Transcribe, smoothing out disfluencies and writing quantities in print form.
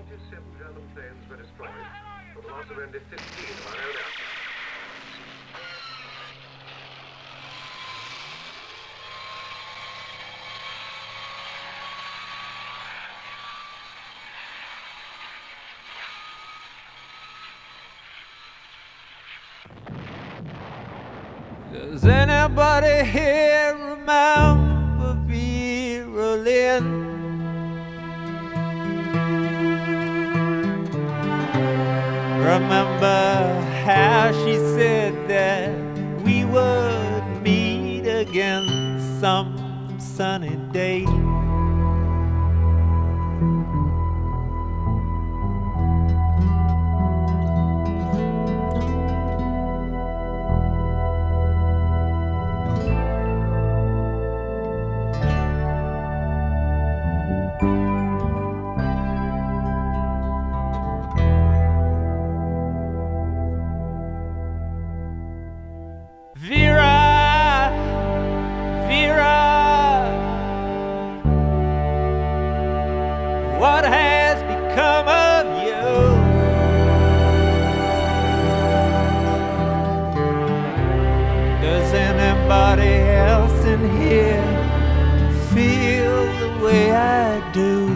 27 German planes were destroyed, for the loss of only 15 of our own aircraft. Does anybody here remember Vera Lynn? Remember how she said that we would meet again some sunny day? Vera, Vera, what has become of you? Does anybody else in here feel the way I do?